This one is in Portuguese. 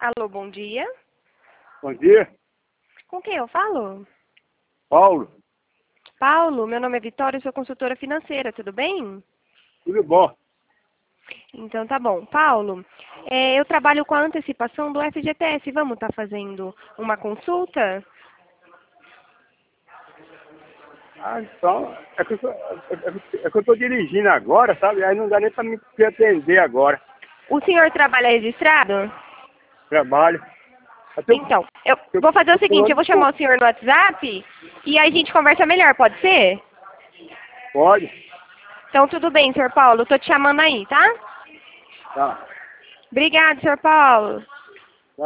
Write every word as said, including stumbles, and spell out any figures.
Alô, bom dia. Bom dia, Com quem eu falo? Paulo. Paulo, meu nome é Vitória, eu sou consultora financeira, tudo bem? Tudo bom? Então tá bom. Paulo, é, eu trabalho com a antecipação do F G T S. Vamos estar fazendo uma consulta? Ah, então, é que eu, tô- é que eu tô dirigindo agora, sabe? Aí não dá nem pra me atender agora. O senhor trabalha registrado? Trabalho. Até eu, Então, eu eu, vou fazer o eu seguinte, eu pulando vou um pouco. chamar o senhor no WhatsApp e aí a gente conversa melhor, pode ser? Pode? Então tudo bem, senhor Paulo, eu tô te chamando aí, tá? Tá. Obrigado, senhor Paulo.